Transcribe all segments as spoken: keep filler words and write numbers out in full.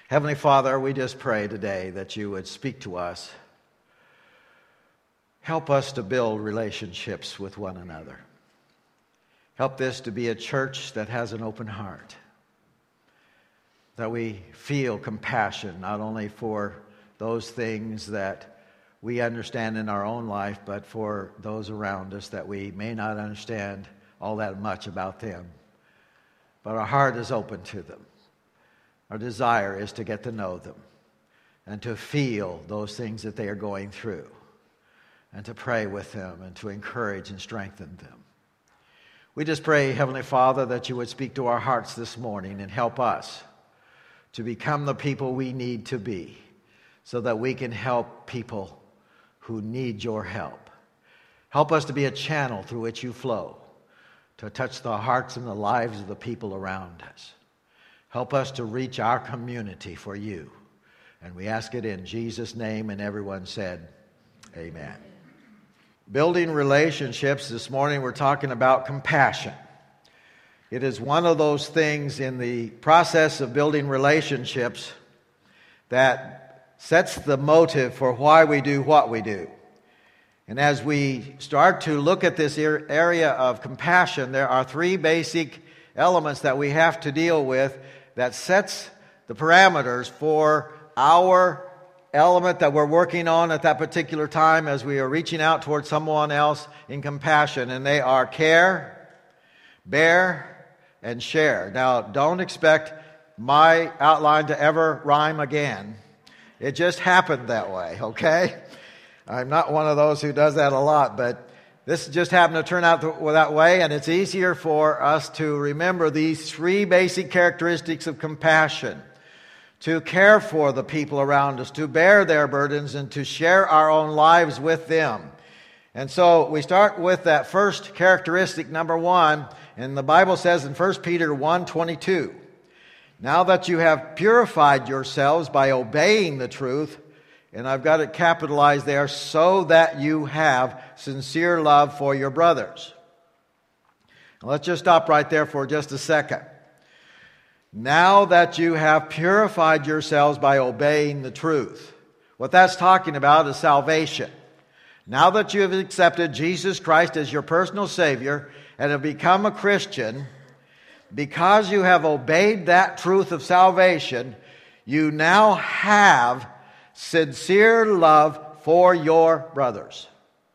Heavenly Father, we just pray today that you would speak to us. Help us to build relationships with one another. Help this to be a church that has an open heart, that we feel compassion not only for those things that we understand in our own life, but for those around us that we may not understand all that much about them. But our heart is open to them. Our desire is to get to know them and to feel those things that they are going through and to pray with them and to encourage and strengthen them. We just pray, Heavenly Father, that you would speak to our hearts this morning and help us to become the people we need to be so that we can help people who need your help. Help us to be a channel through which you flow to touch the hearts and the lives of the people around us. Help us to reach our community for you. And we ask it in Jesus' name, and everyone said, amen. Building relationships, this morning we're talking about compassion. It is one of those things in the process of building relationships that sets the motive for why we do what we do. And as we start to look at this area of compassion, there are three basic elements that we have to deal with that sets the parameters for our element that we're working on at that particular time as we are reaching out towards someone else in compassion. And they are care, bear, and share. Now, don't expect my outline to ever rhyme again. It just happened that way, okay? I'm not one of those who does that a lot, but this just happened to turn out that way, and it's easier for us to remember these three basic characteristics of compassion: to care for the people around us, to bear their burdens, and to share our own lives with them. And so we start with that first characteristic, number one, and the Bible says in First Peter one twenty-two, "Now that you have purified yourselves by obeying the truth," and I've got it capitalized there, "so that you have sincere love for your brothers." Now let's just stop right there for just a second. Now that you have purified yourselves by obeying the truth. What that's talking about is salvation. Now that you have accepted Jesus Christ as your personal Savior and have become a Christian, because you have obeyed that truth of salvation, you now have sincere love for your brothers.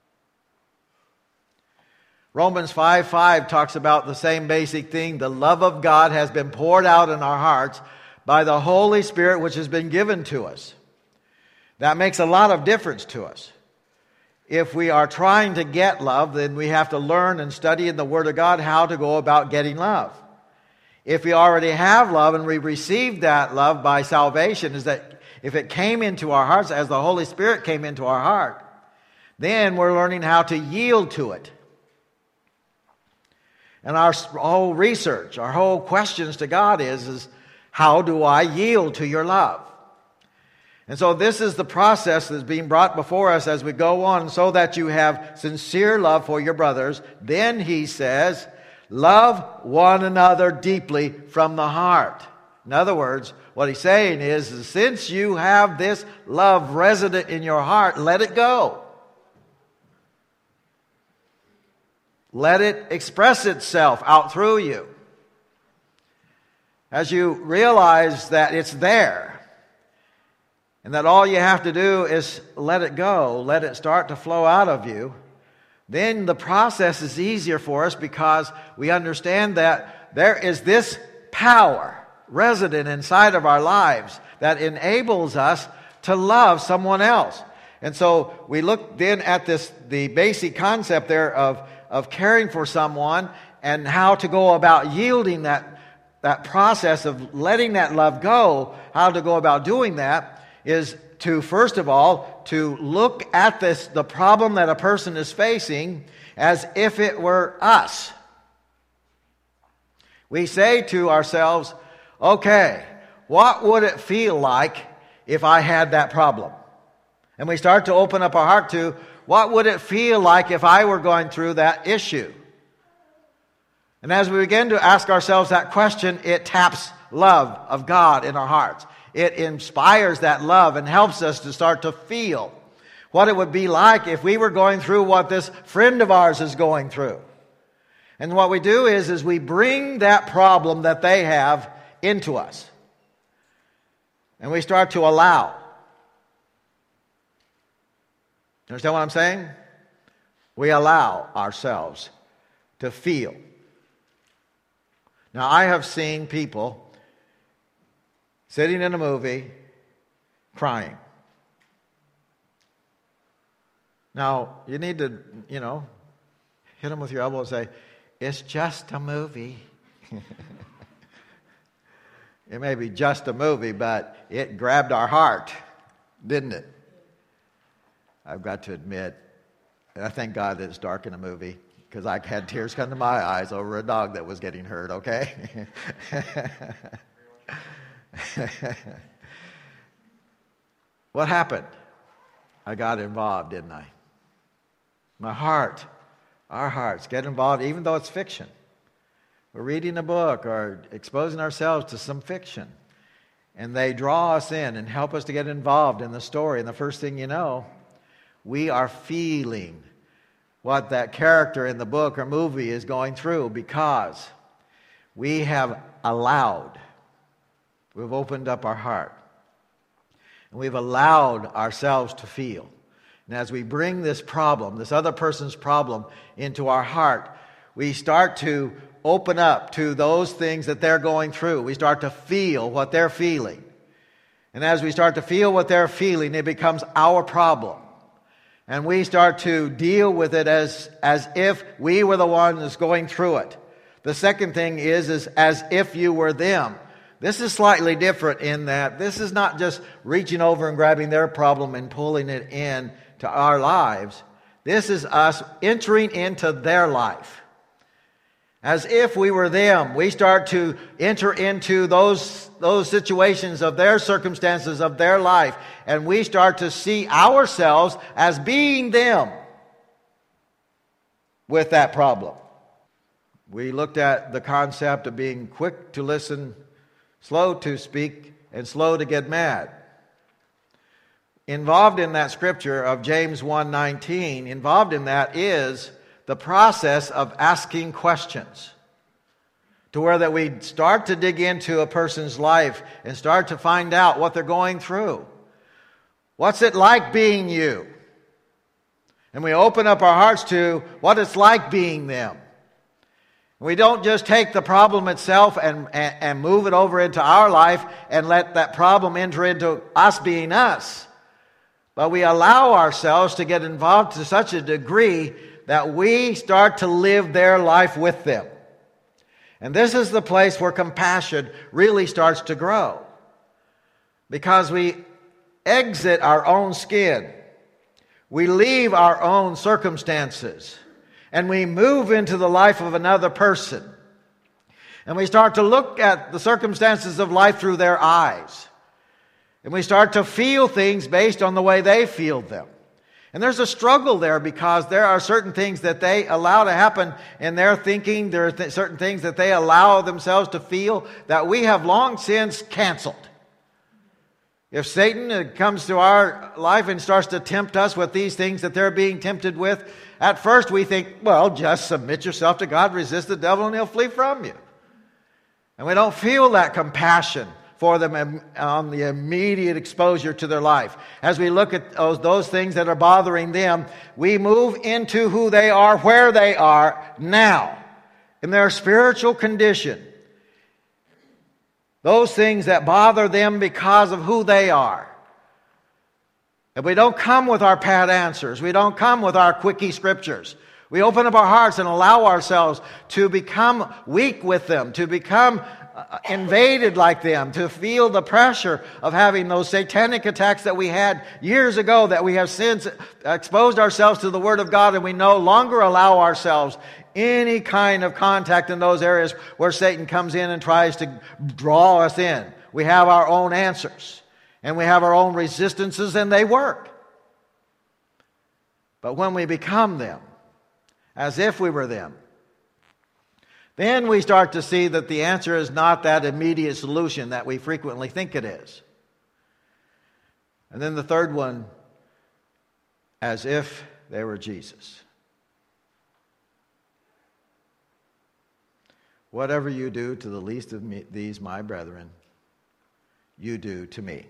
Romans five five talks about the same basic thing. The love of God has been poured out in our hearts by the Holy Spirit which has been given to us. That makes a lot of difference to us. If we are trying to get love, then we have to learn and study in the Word of God how to go about getting love. If we already have love and we received that love by salvation, is that if it came into our hearts as the Holy Spirit came into our heart, then we're learning how to yield to it. And our whole research, our whole questions to God is, is how do I yield to your love? And so this is the process that's being brought before us as we go on, so that you have sincere love for your brothers. Then he says, love one another deeply from the heart. In other words, what he's saying is, is since you have this love resident in your heart, let it go. Let it express itself out through you. As you realize that it's there, and that all you have to do is let it go, let it start to flow out of you, then the process is easier for us because we understand that there is this power resident inside of our lives that enables us to love someone else. And so we look then at this, the basic concept there of, of caring for someone and how to go about yielding that, that process of letting that love go. How to go about doing that is to, first of all, to look at this, the problem that a person is facing as if it were us. We say to ourselves, okay, what would it feel like if I had that problem? And we start to open up our heart to, what would it feel like if I were going through that issue? And as we begin to ask ourselves that question, it taps love of God in our hearts. It inspires that love and helps us to start to feel what it would be like if we were going through what this friend of ours is going through. And what we do is, is we bring that problem that they have into us. And we start to allow. You understand what I'm saying? We allow ourselves to feel. Now, I have seen people sitting in a movie crying. Now, you need to, you know, hit them with your elbow and say, it's just a movie. It may be just a movie, but it grabbed our heart, didn't it? I've got to admit, and I thank God that it's dark in a movie, because I had tears come to my eyes over a dog that was getting hurt, okay? What happened? I got involved, didn't I? My heart, our hearts get involved, even though it's fiction. We're reading a book or exposing ourselves to some fiction, and they draw us in and help us to get involved in the story. And the first thing you know, we are feeling what that character in the book or movie is going through, because we have allowed, we've opened up our heart, and we've allowed ourselves to feel. And as we bring this problem, this other person's problem, into our heart, we start to open up to those things that they're going through. We start to feel what they're feeling. And as we start to feel what they're feeling, it becomes our problem. And we start to deal with it as, as if we were the one that's going through it. The second thing is, is as if you were them. This is slightly different in that this is not just reaching over and grabbing their problem and pulling it in to our lives. This is us entering into their life. As if we were them, we start to enter into those, those situations of their circumstances, of their life, and we start to see ourselves as being them with that problem. We looked at the concept of being quick to listen, slow to speak, and slow to get mad. Involved in that scripture of James one nineteen, involved in that is the process of asking questions, to where that we start to dig into a person's life and start to find out what they're going through. What's it like being you? And we open up our hearts to what it's like being them. We don't just take the problem itself and, and, and move it over into our life and let that problem enter into us being us. But we allow ourselves to get involved to such a degree that we start to live their life with them. And this is the place where compassion really starts to grow. Because we exit our own skin. We leave our own circumstances. And we move into the life of another person. And we start to look at the circumstances of life through their eyes. And we start to feel things based on the way they feel them. And there's a struggle there, because there are certain things that they allow to happen in their thinking. There are th- certain things that they allow themselves to feel that we have long since canceled. If Satan comes to our life and starts to tempt us with these things that they're being tempted with, at first we think, well, just submit yourself to God, resist the devil, and he'll flee from you. And we don't feel that compassion for them on the immediate exposure to their life. As we look at those, those things that are bothering them, we move into who they are, where they are now, in their spiritual condition. Those things that bother them because of who they are. And we don't come with our pat answers. We don't come with our quickie scriptures. We open up our hearts and allow ourselves to become weak with them, to become invaded like them, to feel the pressure of having those satanic attacks that we had years ago, that we have since exposed ourselves to the Word of God, and we no longer allow ourselves any kind of contact in those areas where Satan comes in and tries to draw us in. We have our own answers, and we have our own resistances, and they work. But when we become them, as if we were them, then we start to see that the answer is not that immediate solution that we frequently think it is. And then the third one, as if they were Jesus. Whatever you do to the least of me, these my brethren, you do to me.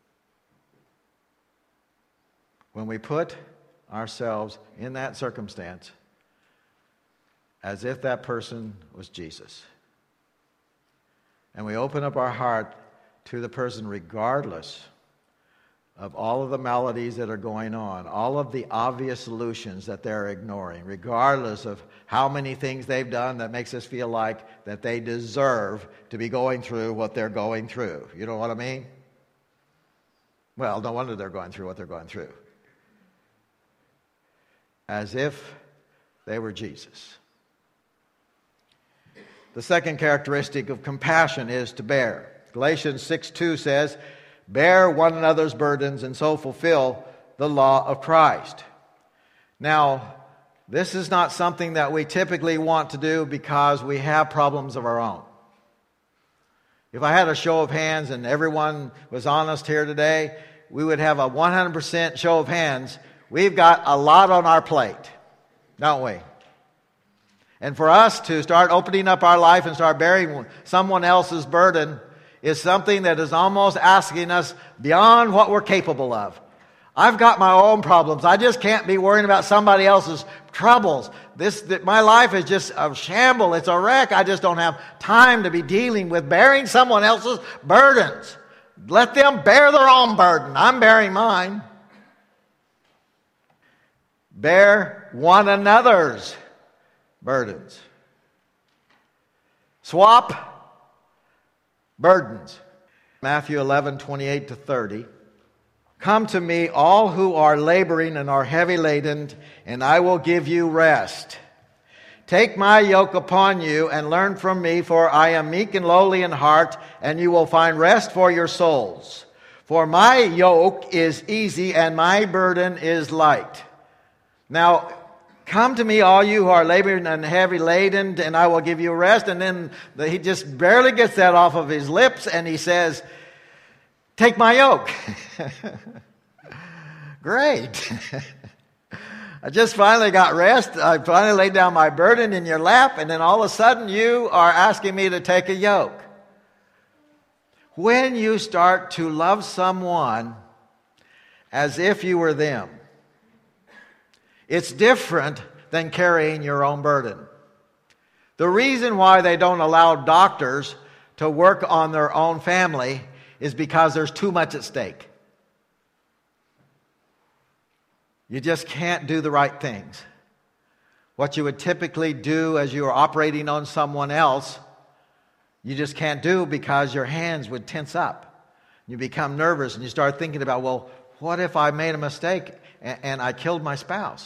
When we put ourselves in that circumstance, as if that person was Jesus, and we open up our heart to the person regardless of all of the maladies that are going on, all of the obvious solutions that they're ignoring, regardless of how many things they've done that makes us feel like that they deserve to be going through what they're going through. You know what I mean? Well, no wonder they're going through what they're going through. As if they were Jesus. The second characteristic of compassion is to bear. Galatians six two says, bear one another's burdens and so fulfill the law of Christ. Now, this is not something that we typically want to do because we have problems of our own. If I had a show of hands and everyone was honest here today, we would have a one hundred percent show of hands. We've got a lot on our plate, don't we? And for us to start opening up our life and start bearing someone else's burden is something that is almost asking us beyond what we're capable of. I've got my own problems. I just can't be worrying about somebody else's troubles. This, that my life is just a shamble. It's a wreck. I just don't have time to be dealing with bearing someone else's burdens. Let them bear their own burden. I'm bearing mine. Bear one another's burdens. Swap burdens. Matthew eleven, twenty-eight to thirty. Come to me, all who are laboring and are heavy laden, and I will give you rest. Take my yoke upon you and learn from me, for I am meek and lowly in heart, and you will find rest for your souls. For my yoke is easy and my burden is light. Now, come to me, all you who are laboring and heavy laden, and I will give you rest. And then the, he just barely gets that off of his lips, and he says, take my yoke. Great. I just finally got rest. I finally laid down my burden in your lap, and then all of a sudden you are asking me to take a yoke. When you start to love someone as if you were them, it's different than carrying your own burden. The reason why they don't allow doctors to work on their own family is because there's too much at stake. You just can't do the right things. What you would typically do as you are operating on someone else, you just can't do because your hands would tense up. You become nervous and you start thinking about, well, what if I made a mistake and, and I killed my spouse?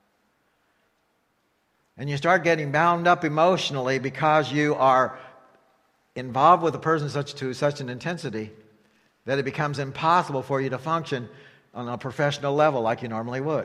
And you start getting bound up emotionally because you are involved with a person such to such an intensity that it becomes impossible for you to function on a professional level like you normally would.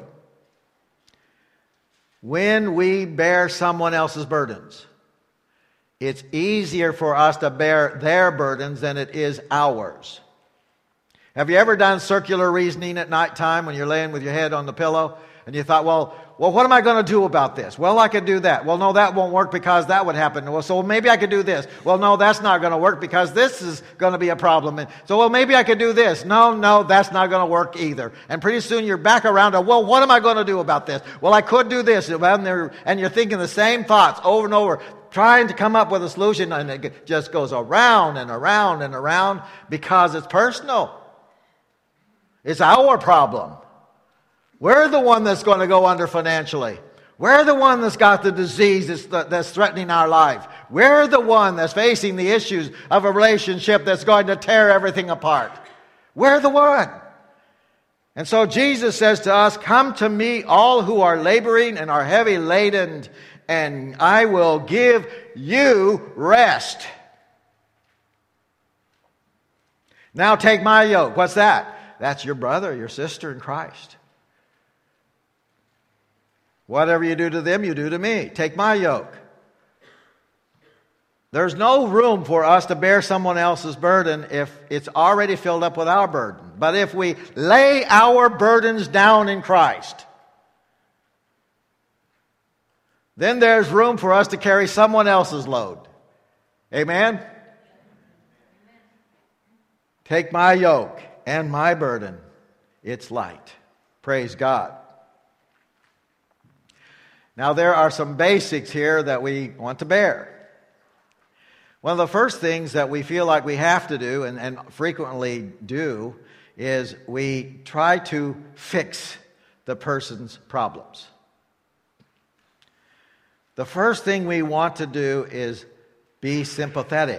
When we bear someone else's burdens, it's easier for us to bear their burdens than it is ours. Have you ever done circular reasoning at nighttime when you're laying with your head on the pillow and you thought, well, Well, what am I going to do about this? Well, I could do that. Well, no, that won't work because that would happen. Well, so maybe I could do this. Well, no, that's not going to work because this is going to be a problem. And so, well, maybe I could do this. No, no, that's not going to work either. And pretty soon you're back around to, well, what am I going to do about this? Well, I could do this. And you're thinking the same thoughts over and over, trying to come up with a solution, and it just goes around and around and around because it's personal. It's our problem. We're the one that's going to go under financially. We're the one that's got the disease that's, that's threatening our life. We're the one that's facing the issues of a relationship that's going to tear everything apart. We're the one. And so Jesus says to us, come to me, all who are laboring and are heavy laden, and I will give you rest. Now take my yoke. What's that? That's your brother, your sister in Christ. Whatever you do to them, you do to me. Take my yoke. There's no room for us to bear someone else's burden if it's already filled up with our burden. But if we lay our burdens down in Christ, then there's room for us to carry someone else's load. Amen? Take my yoke and my burden. It's light. Praise God. Now there are some basics here that we want to bear. One of the first things that we feel like we have to do, and, and frequently do, is we try to fix the person's problems. The first thing we want to do is be sympathetic.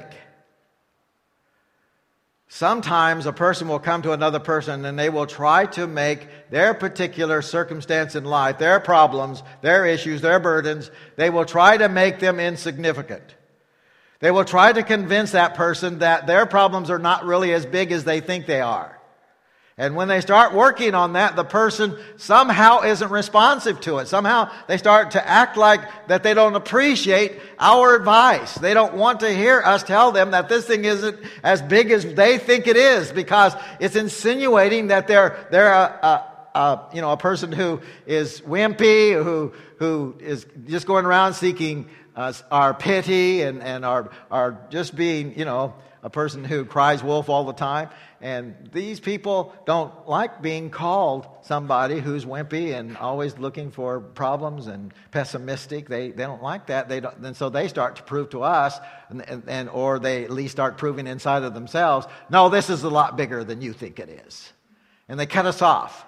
Sometimes a person will come to another person and they will try to make their particular circumstance in life, their problems, their issues, their burdens, they will try to make them insignificant. They will try to convince that person that their problems are not really as big as they think they are. And when they start working on that, the person somehow isn't responsive to it. Somehow they start to act like that they don't appreciate our advice. They don't want to hear us tell them that this thing isn't as big as they think it is, because it's insinuating that they're they're a, a, a you know a person who is wimpy, who who is just going around seeking uh, our pity and and are are just being you know a person who cries wolf all the time. And these people don't like being called somebody who's wimpy and always looking for problems and pessimistic. They they don't like that. They don't, and so they start to prove to us, and, and, and or they at least start proving inside of themselves, no, this is a lot bigger than you think it is. And they cut us off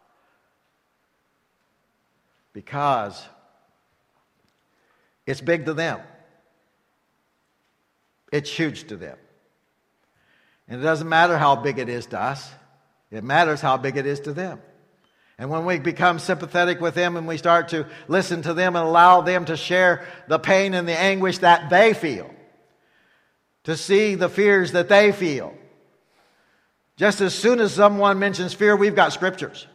because it's big to them. It's huge to them. And it doesn't matter how big it is to us. It matters how big it is to them. And when we become sympathetic with them and we start to listen to them and allow them to share the pain and the anguish that they feel, to see the fears that they feel. Just as soon as someone mentions fear, we've got scriptures.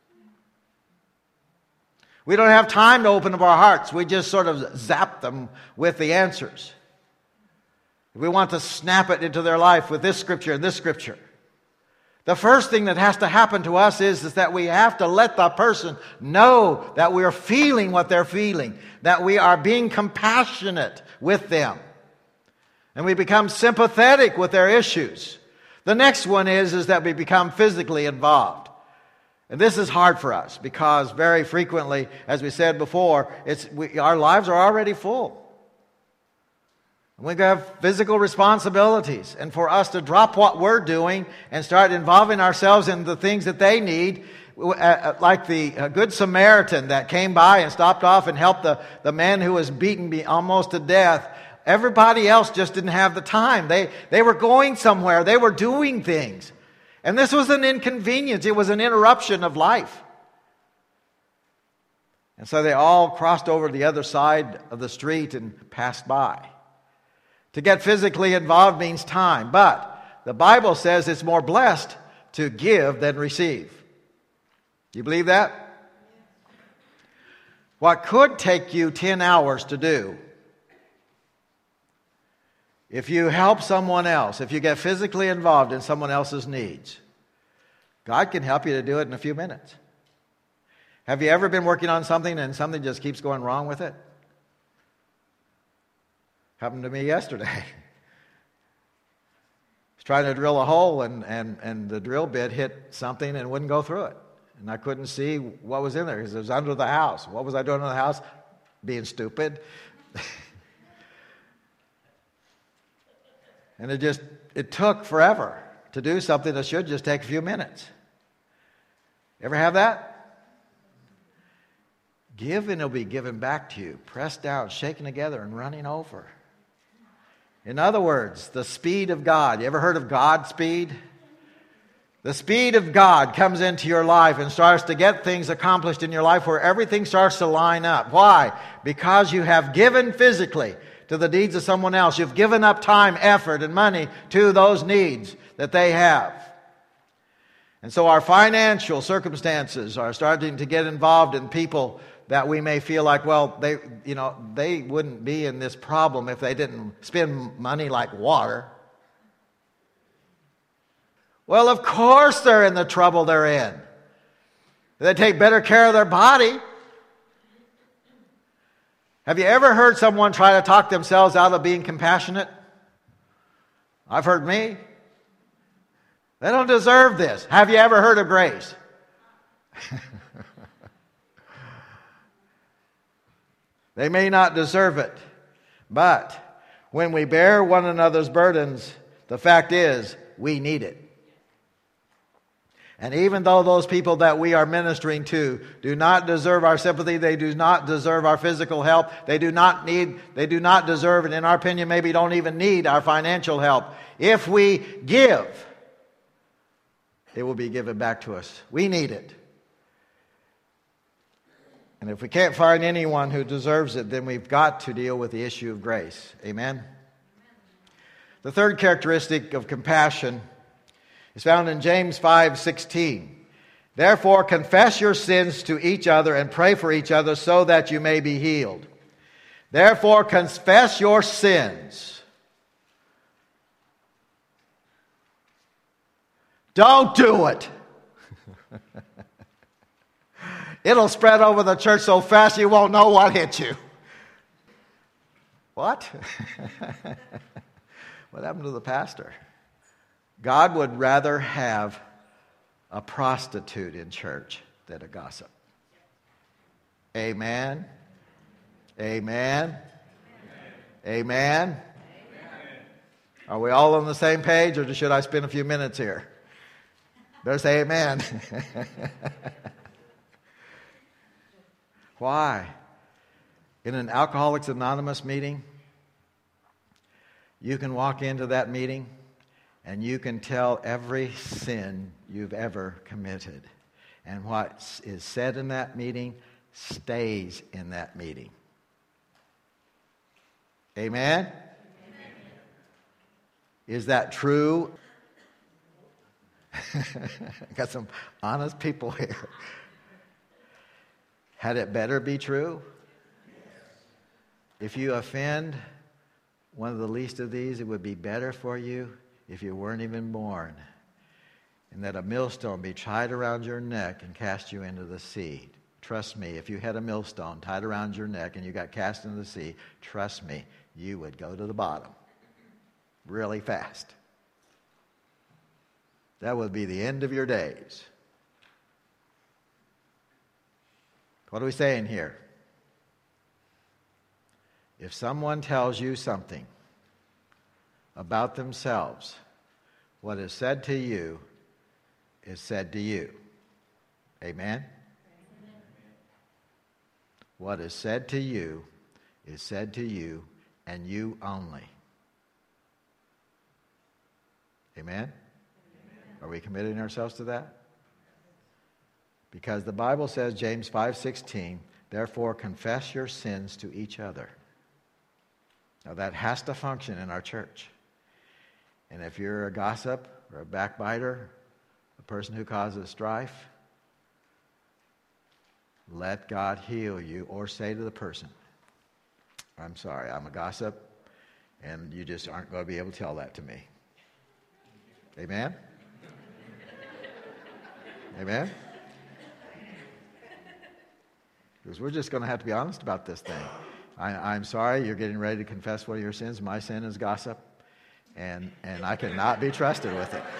We don't have time to open up our hearts. We just sort of zap them with the answers. We want to snap it into their life with this scripture and this scripture. The first thing that has to happen to us is, is that we have to let the person know that we are feeling what they're feeling, that we are being compassionate with them, and we become sympathetic with their issues. The next one is, is that we become physically involved. And this is hard for us because very frequently, as we said before, it's we, our lives are already full. We have physical responsibilities, and for us to drop what we're doing and start involving ourselves in the things that they need, like the Good Samaritan that came by and stopped off and helped the, the man who was beaten almost to death. Everybody else just didn't have the time. They, they were going somewhere. They were doing things. And this was an inconvenience. It was an interruption of life. And so they all crossed over to the other side of the street and passed by. To get physically involved means time, but the Bible says it's more blessed to give than receive. Do you believe that? What could take you ten hours to do, if you help someone else, if you get physically involved in someone else's needs, God can help you to do it in a few minutes. Have you ever been working on something and something just keeps going wrong with it? Happened to me yesterday. I was trying to drill a hole and, and, and the drill bit hit something and wouldn't go through it. And I couldn't see what was in there because it was under the house. What was I doing in the house? Being stupid. And it just, it took forever to do something that should just take a few minutes. Ever have that? Give and it'll be given back to you. Pressed down, shaken together, and running over. In other words, the speed of God. You ever heard of Godspeed? The speed of God comes into your life and starts to get things accomplished in your life where everything starts to line up. Why? Because you have given physically to the needs of someone else. You've given up time, effort, and money to those needs that they have. And so our financial circumstances are starting to get involved in people that we may feel like, well, they, you know, they wouldn't be in this problem if they didn't spend money like water. Well, of course they're in the trouble they're in. They take better care of their body. Have you ever heard someone try to talk themselves out of being compassionate? I've heard me. They don't deserve this. Have you ever heard of grace? They may not deserve it, but when we bear one another's burdens, the fact is, we need it. And even though those people that we are ministering to do not deserve our sympathy, they do not deserve our physical help, they do not need, they do not deserve, and in our opinion, maybe don't even need our financial help. If we give, it will be given back to us. We need it. And if we can't find anyone who deserves it, then we've got to deal with the issue of grace. Amen? The third characteristic of compassion is found in James five sixteen. Therefore, confess your sins to each other and pray for each other so that you may be healed. Therefore, confess your sins. Don't do it. It'll spread over the church so fast you won't know what hit you. What? What happened to the pastor? God would rather have a prostitute in church than a gossip. Amen? Amen? Amen? Amen? Are we all on the same page, or should I spend a few minutes here? Better say amen. Why? In an Alcoholics Anonymous meeting, you can walk into that meeting and you can tell every sin you've ever committed. And what is said in that meeting stays in that meeting. Amen? Amen. Is that true? Got some honest people here. Had it better be true? If you offend one of the least of these, it would be better for you if you weren't even born, and that a millstone be tied around your neck and cast you into the sea. Trust me, if you had a millstone tied around your neck and you got cast into the sea, trust me, you would go to the bottom really fast. That would be the end of your days. What are we saying here? If someone tells you something about themselves, what is said to you is said to you. Amen? Amen? What is said to you is said to you and you only. Amen? Amen? Are we committing ourselves to that? Because the Bible says, James five sixteen, therefore confess your sins to each other. Now that has to function in our church. And if you're a gossip or a backbiter, a person who causes strife, let God heal you, or say to the person, I'm sorry, I'm a gossip, and you just aren't going to be able to tell that to me. Amen? Amen? Because we're just going to have to be honest about this thing. I, I'm sorry, you're getting ready to confess one of your sins. My sin is gossip, and, and I cannot be trusted with it.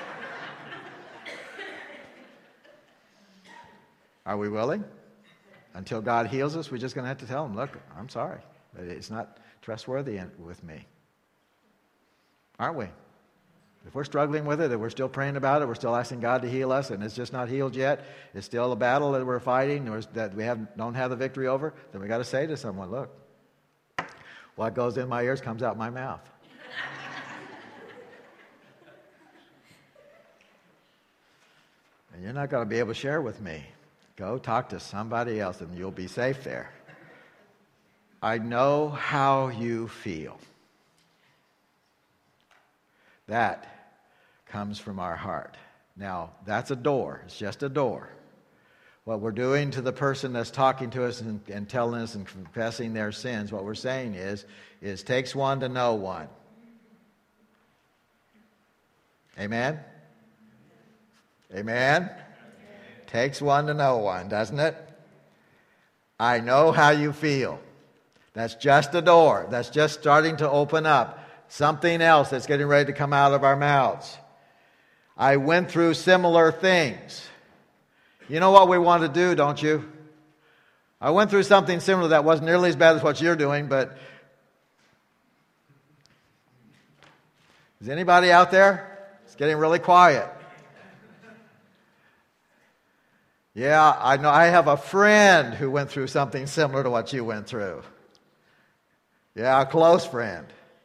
Are we willing? Until God heals us, we're just going to have to tell him, look, I'm sorry, but it's not trustworthy with me. Aren't we? If we're struggling with it, if we're still praying about it, we're still asking God to heal us, and it's just not healed yet, it's still a battle that we're fighting, or that we have, don't have the victory over, then we got to say to someone, look, what goes in my ears comes out my mouth. And you're not going to be able to share with me. Go talk to somebody else, and you'll be safe there. I know how you feel. That comes from our heart. Now, that's a door. It's just a door. What we're doing to the person that's talking to us and, and telling us and confessing their sins, what we're saying is, is takes one to know one. Amen? Amen? Amen? Takes one to know one, doesn't it? I know how you feel. That's just a door. That's just starting to open up. Something else that's getting ready to come out of our mouths. I went through similar things. You know what we want to do, don't you? I went through something similar that wasn't nearly as bad as what you're doing, but is anybody out there? It's getting really quiet. Yeah, I know. I have a friend who went through something similar to what you went through. Yeah, a close friend.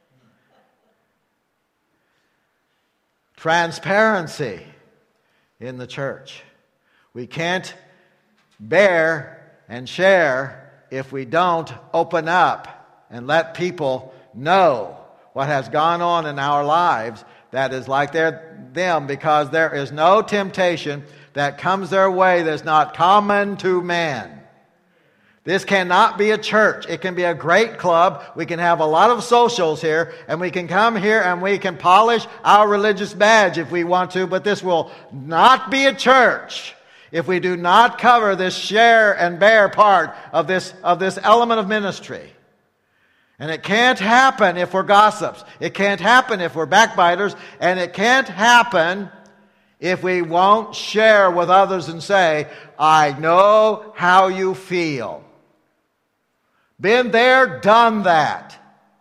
Transparency in the church. We can't bear and share if we don't open up and let people know what has gone on in our lives that is like their, them, because there is no temptation that comes their way that's not common to man. This cannot be a church. It can be a great club. We can have a lot of socials here, and we can come here and we can polish our religious badge if we want to, but this will not be a church if we do not cover this share and bear part of this, of this element of ministry. And it can't happen if we're gossips. It can't happen if we're backbiters. And it can't happen if we won't share with others and say, I know how you feel. Been there, done that.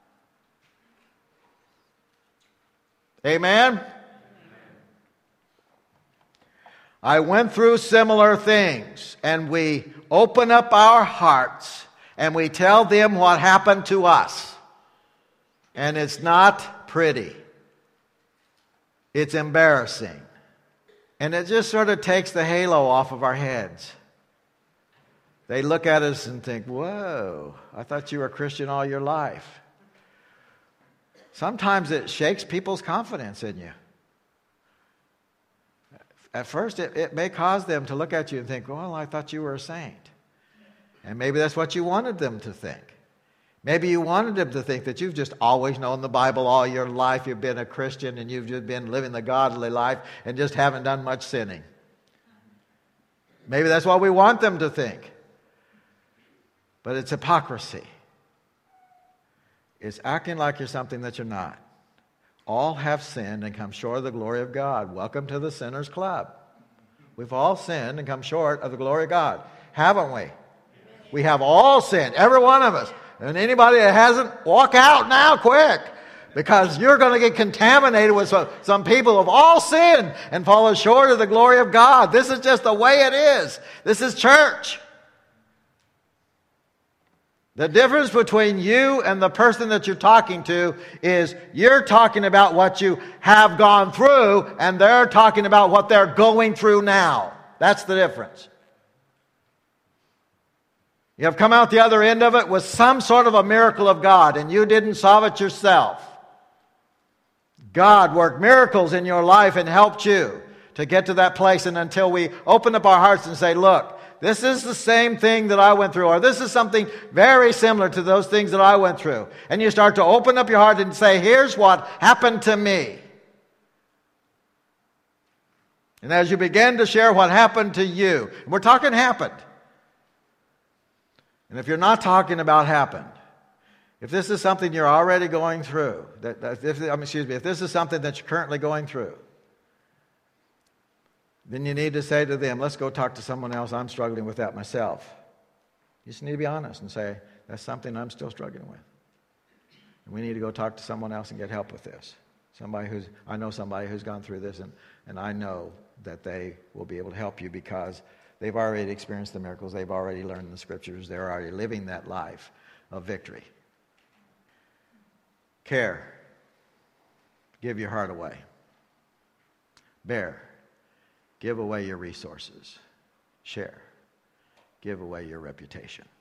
Amen? I went through similar things, and we open up our hearts and we tell them what happened to us. And it's not pretty. It's embarrassing. And it just sort of takes the halo off of our heads. They look at us and think, whoa, I thought you were a Christian all your life. Sometimes it shakes people's confidence in you. At first, it, it may cause them to look at you and think, well, I thought you were a saint. And maybe that's what you wanted them to think. Maybe you wanted them to think that you've just always known the Bible all your life. You've been a Christian and you've just been living the godly life and just haven't done much sinning. Maybe that's what we want them to think. But it's hypocrisy. It's acting like you're something that you're not. All have sinned and come short of the glory of God. Welcome to the Sinners Club. We've all sinned and come short of the glory of God. Haven't we? We have all sinned, every one of us. And anybody that hasn't, walk out now quick. Because you're going to get contaminated with some, some people who have all sinned and fallen short of the glory of God. This is just the way it is. This is church. The difference between you and the person that you're talking to is you're talking about what you have gone through and they're talking about what they're going through now. That's the difference. You have come out the other end of it with some sort of a miracle of God and you didn't solve it yourself. God worked miracles in your life and helped you to get to that place. And until we open up our hearts and say, look, this is the same thing that I went through, or this is something very similar to those things that I went through. And you start to open up your heart and say, here's what happened to me. And as you begin to share what happened to you, and we're talking happened. And if you're not talking about happened, if this is something you're already going through, that, that if, excuse me, if this is something that you're currently going through, then you need to say to them, let's go talk to someone else. I'm struggling with that myself. You just need to be honest and say, that's something I'm still struggling with. And we need to go talk to someone else and get help with this. Somebody who's, I know somebody who's gone through this, and, and I know that they will be able to help you because they've already experienced the miracles. They've already learned the scriptures. They're already living that life of victory. Care. Give your heart away. Bear. Give away your resources. Share. Give away your reputation.